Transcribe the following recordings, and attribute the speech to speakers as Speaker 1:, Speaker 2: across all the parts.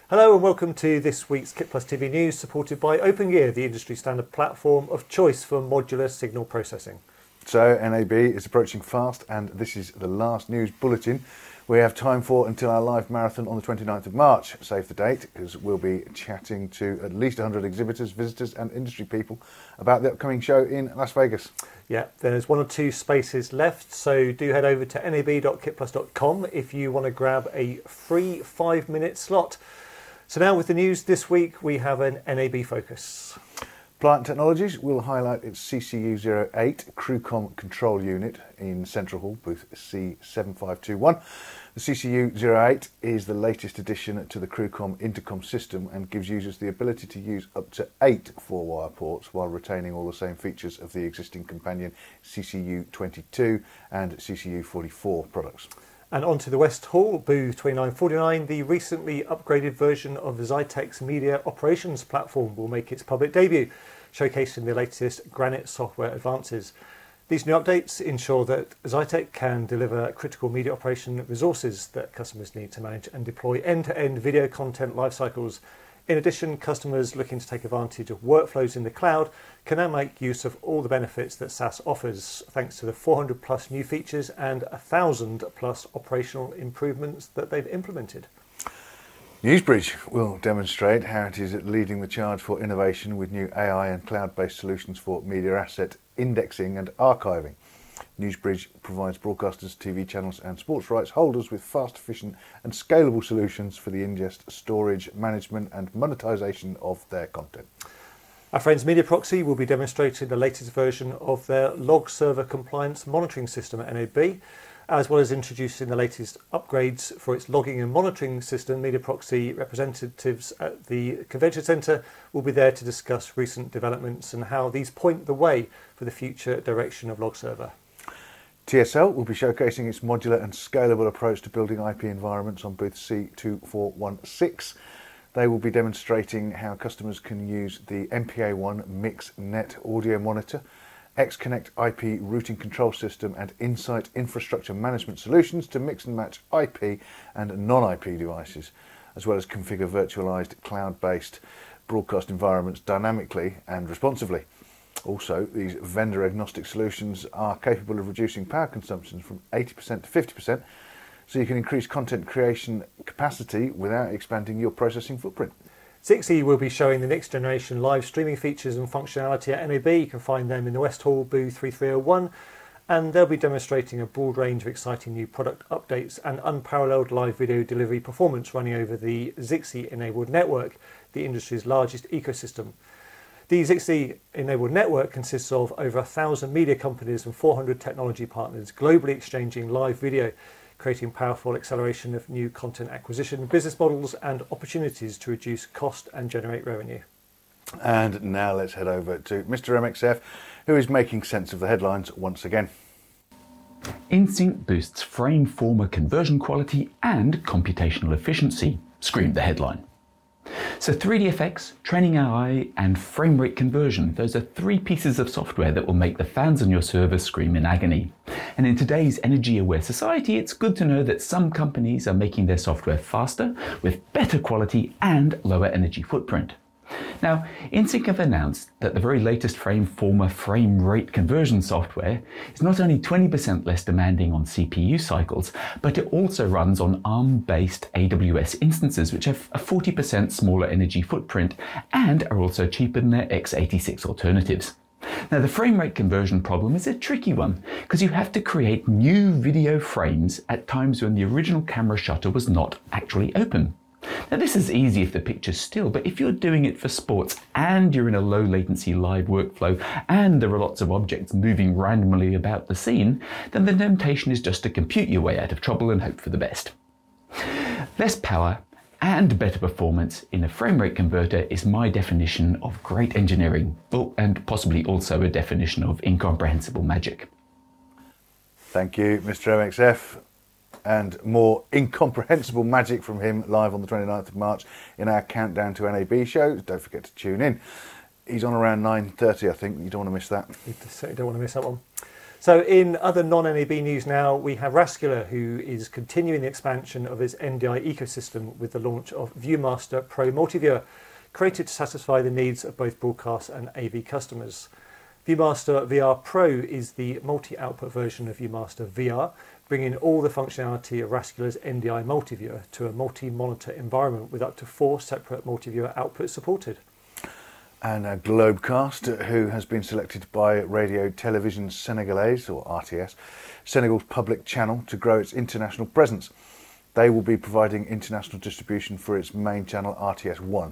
Speaker 1: Hello and welcome to this week's Kit Plus TV News, supported by OpenGear, the industry standard platform of choice for modular signal processing.
Speaker 2: So NAB is approaching fast, and this is the last news bulletin we have time for until our live marathon on the 29th of March. Save the date, because we'll be chatting to at least 100 exhibitors, visitors and industry people about the upcoming show in Las Vegas.
Speaker 1: Yeah, there's 1 or 2 spaces left, so do head over to nab.kitplus.com if you want to grab a free 5-minute slot. So now with the news this week, we have an NAB focus.
Speaker 2: Pliant Technologies will highlight its CCU08 CrewCom control unit in Central Hall, booth C7521. The CCU08 is the latest addition to the CrewCom intercom system and gives users the ability to use up to 8 4-wire ports while retaining all the same features of the existing companion CCU22 and CCU44 products.
Speaker 1: And onto the West Hall, booth 2949, the recently upgraded version of Zytek's media operations platform will make its public debut, showcasing the latest Granite software advances. These new updates ensure that Zytek can deliver critical media operation resources that customers need to manage and deploy end-to-end video content lifecycles. In addition, customers looking to take advantage of workflows in the cloud can now make use of all the benefits that SaaS offers, thanks to the 400 plus new features and 1,000 plus operational improvements that they've implemented.
Speaker 2: Newsbridge will demonstrate how it is leading the charge for innovation with new AI and cloud-based solutions for media asset indexing and archiving. Newsbridge provides broadcasters, TV channels and sports rights holders with fast, efficient and scalable solutions for the ingest, storage, management and monetisation of their content.
Speaker 1: Our friends MediaProxy will be demonstrating the latest version of their log server compliance monitoring system at NAB, as well as introducing the latest upgrades for its logging and monitoring system. MediaProxy representatives at the Convention Centre will be there to discuss recent developments and how these point the way for the future direction of log server.
Speaker 2: TSL will be showcasing its modular and scalable approach to building IP environments on booth C2416. They will be demonstrating how customers can use the MPA1 MixNet audio monitor, XConnect IP routing control system and Insight infrastructure management solutions to mix and match IP and non-IP devices, as well as configure virtualized cloud-based broadcast environments dynamically and responsively. Also, these vendor-agnostic solutions are capable of reducing power consumption from 80% to 50%, so you can increase content creation capacity without expanding your processing footprint.
Speaker 1: Zixi will be showing the next generation live streaming features and functionality at NAB. You can find them in the West Hall booth 3301, and they'll be demonstrating a broad range of exciting new product updates and unparalleled live video delivery performance running over the Zixi-enabled network, the industry's largest ecosystem. The Zixi-enabled network consists of over 1,000 media companies and 400 technology partners globally exchanging live video, creating powerful acceleration of new content acquisition, business models and opportunities to reduce cost and generate revenue.
Speaker 2: And now let's head over to Mr. MXF, who is making sense of the headlines once again.
Speaker 3: InSync boosts frame former conversion quality and computational efficiency, screamed the headline. So 3dFX, Training AI and frame rate conversion, those are 3 pieces of software that will make the fans on your server scream in agony. And in today's energy-aware society, it's good to know that some companies are making their software faster, with better quality and lower energy footprint. Now, InSync have announced that the very latest former frame rate conversion software is not only 20% less demanding on CPU cycles, but it also runs on ARM-based AWS instances, which have a 40% smaller energy footprint and are also cheaper than their x86 alternatives. Now, the frame rate conversion problem is a tricky one because you have to create new video frames at times when the original camera shutter was not actually open. Now, this is easy if the picture's still, but if you're doing it for sports and you're in a low latency live workflow and there are lots of objects moving randomly about the scene, then the temptation is just to compute your way out of trouble and hope for the best. Less power and better performance in a frame rate converter is my definition of great engineering, and possibly also a definition of incomprehensible magic.
Speaker 2: Thank you, Mr. MXF. And more incomprehensible magic from him live on the 29th of March in our Countdown to NAB show. Don't forget to tune in. He's on around 9:30, I think. You don't want to miss that.
Speaker 1: You certainly don't want to miss that one. So in other non-NAB news now, we have Rascula, who is continuing the expansion of its NDI ecosystem with the launch of ViewMaster Pro Multiviewer, created to satisfy the needs of both broadcast and AV customers. ViewMaster VR Pro is the multi-output version of ViewMaster VR, bringing all the functionality of Rascula's NDI multiviewer to a multi-monitor environment with up to 4 separate multiviewer outputs supported.
Speaker 2: And Globecast, who has been selected by Radio Télévision Sénégalaise, or RTS, Senegal's public channel, to grow its international presence. They will be providing international distribution for its main channel, RTS1.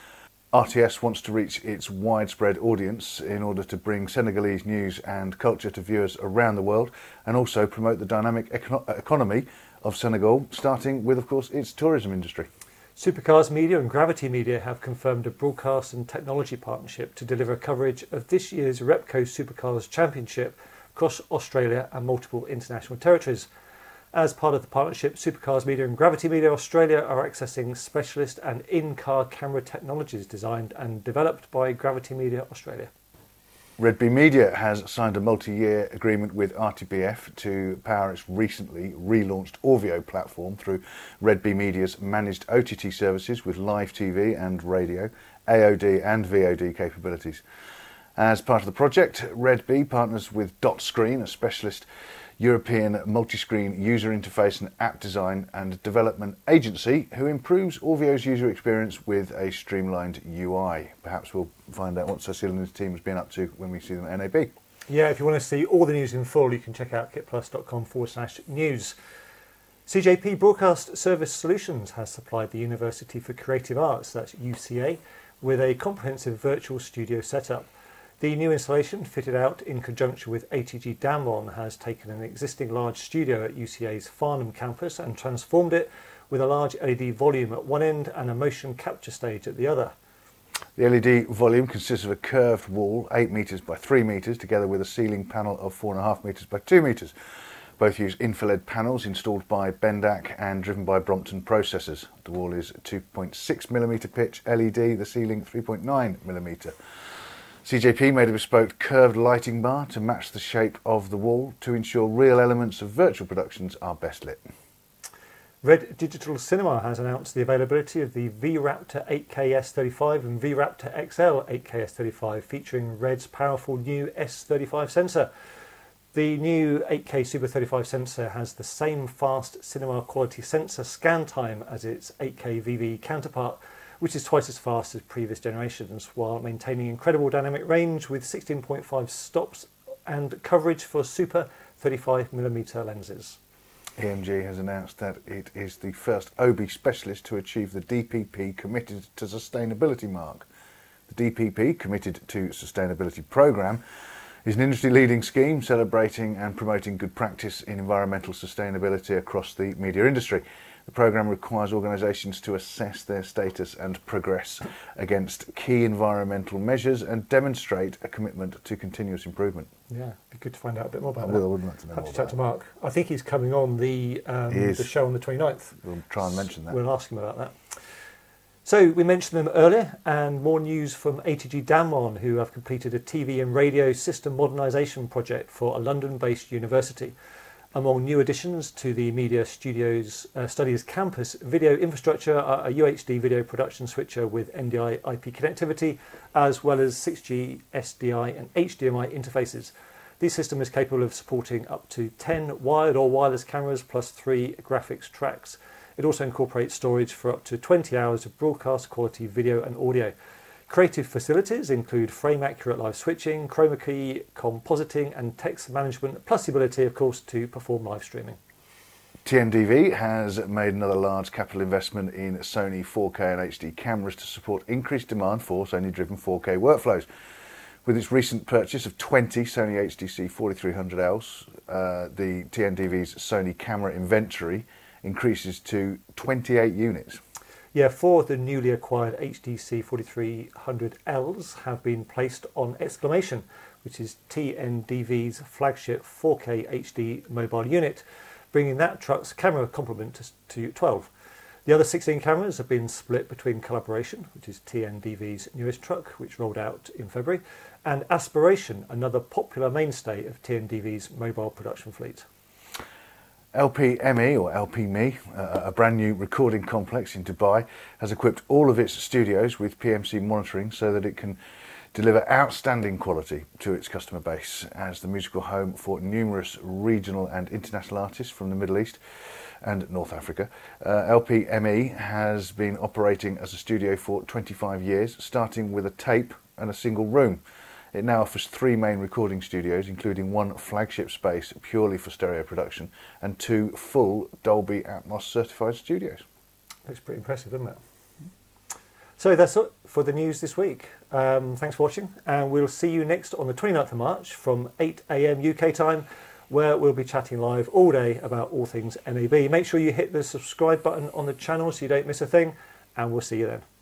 Speaker 2: RTS wants to reach its widespread audience in order to bring Senegalese news and culture to viewers around the world, and also promote the dynamic economy of Senegal, starting with, of course, its tourism industry.
Speaker 1: Supercars Media and Gravity Media have confirmed a broadcast and technology partnership to deliver coverage of this year's Repco Supercars Championship across Australia and multiple international territories. As part of the partnership, Supercars Media and Gravity Media Australia are accessing specialist and in-car camera technologies designed and developed by Gravity Media Australia.
Speaker 2: Red Bee Media has signed a multi-year agreement with RTBF to power its recently relaunched Orvio platform through Red Bee Media's managed OTT services with live TV and radio, AOD and VOD capabilities. As part of the project, Red Bee partners with DotScreen, a specialist European multi-screen user interface and app design and development agency who improves Orvio's user experience with a streamlined UI. Perhaps we'll find out what Cecile and his team has been up to when we see them at NAB.
Speaker 1: Yeah, if you want to see all the news in full, you can check out kitplus.com/news. CJP Broadcast Service Solutions has supplied the University for Creative Arts, that's UCA, with a comprehensive virtual studio setup. The new installation, fitted out in conjunction with ATG Damron, has taken an existing large studio at UCA's Farnham campus and transformed it with a large LED volume at one end and a motion capture stage at the other.
Speaker 2: The LED volume consists of a curved wall, 8 metres by 3 metres, together with a ceiling panel of 4.5 metres by 2 metres. Both use InfraLED panels installed by Bendak and driven by Brompton processors. The wall is 2.6mm pitch LED, the ceiling 3.9mm. CJP made a bespoke curved lighting bar to match the shape of the wall to ensure real elements of virtual productions are best lit.
Speaker 1: Red Digital Cinema has announced the availability of the VRaptor 8K-S35 and VRaptor XL 8K-S35 featuring Red's powerful new S35 sensor. The new 8K Super 35 sensor has the same fast cinema quality sensor scan time as its 8K VV counterpart, which is twice as fast as previous generations, while maintaining incredible dynamic range with 16.5 stops and coverage for super 35mm lenses.
Speaker 2: EMG has announced that it is the first OB specialist to achieve the DPP Committed to Sustainability mark. The DPP Committed to Sustainability programme is an industry-leading scheme celebrating and promoting good practice in environmental sustainability across the media industry. The programme requires organisations to assess their status and progress against key environmental measures and demonstrate a commitment to continuous improvement.
Speaker 1: Yeah, it'd be good to find out a bit more about
Speaker 2: I
Speaker 1: that.
Speaker 2: would like to know
Speaker 1: Have
Speaker 2: more
Speaker 1: to chat
Speaker 2: about
Speaker 1: to Mark. I think he's coming on the show on the 29th.
Speaker 2: We'll try and mention that.
Speaker 1: We'll ask him about that. So we mentioned them earlier, and more news from ATG Damron, who have completed a TV and radio system modernisation project for a London-based university. Among new additions to the Media Studios Studies campus video infrastructure are a UHD video production switcher with NDI IP connectivity, as well as 6G, SDI and HDMI interfaces. This system is capable of supporting up to 10 wired or wireless cameras plus 3 graphics tracks. It also incorporates storage for up to 20 hours of broadcast quality video and audio. Creative facilities include frame-accurate live switching, chroma key compositing and text management, plus the ability, of course, to perform live streaming.
Speaker 2: TNDV has made another large capital investment in Sony 4K and HD cameras to support increased demand for Sony-driven 4K workflows. With its recent purchase of 20 Sony HDC 4300Ls, the TNDV's Sony camera inventory increases to 28 units.
Speaker 1: Yeah, 4 of the newly acquired HDC 4300Ls have been placed on Exclamation, which is TNDV's flagship 4K HD mobile unit, bringing that truck's camera complement to 12. The other 16 cameras have been split between Collaboration, which is TNDV's newest truck, which rolled out in February, and Aspiration, another popular mainstay of TNDV's mobile production fleet.
Speaker 2: LPME, or LPME, a brand new recording complex in Dubai, has equipped all of its studios with PMC monitoring so that it can deliver outstanding quality to its customer base as the musical home for numerous regional and international artists from the Middle East and North Africa. LPME has been operating as a studio for 25 years, starting with a tape and a single room. It now offers 3 main recording studios, including 1 flagship space purely for stereo production and 2 full Dolby Atmos certified studios.
Speaker 1: Looks pretty impressive, doesn't it? So that's it for the news this week. Thanks for watching, and we'll see you next on the 29th of March from 8 AM UK time, where we'll be chatting live all day about all things NAB. Make sure you hit the subscribe button on the channel so you don't miss a thing, and we'll see you then.